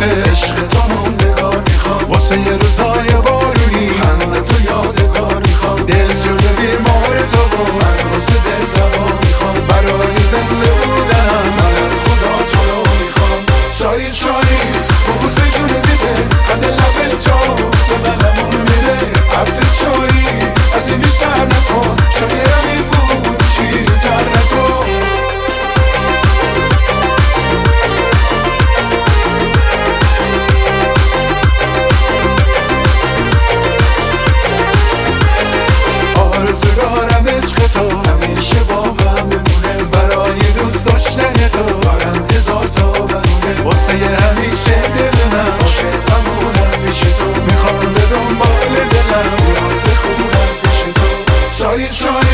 عشق تو موندگار میخوام، واسه یه روزای بارونی خنده تو یادگار میخوام، دل شده بیمار تو و من واسه دل دوا میخوام، برای زنده بودم من از خدا تو رو میخوام. چایی چایی بوسه جون دیده قد لب جا به بلمون میده، عطر چایی از این بیشتر نکن، شایدی بود شیرین تر نکن. آرزوگارم عشق تو همیشه با من بمونه، برای دوست داشتن تو دارم هزار تا بهونه، واسه همیشه دل من عاشق بمونم پیش تو، میخوام به دنبال دلم یاد بخونم پیش تو. چایی چایی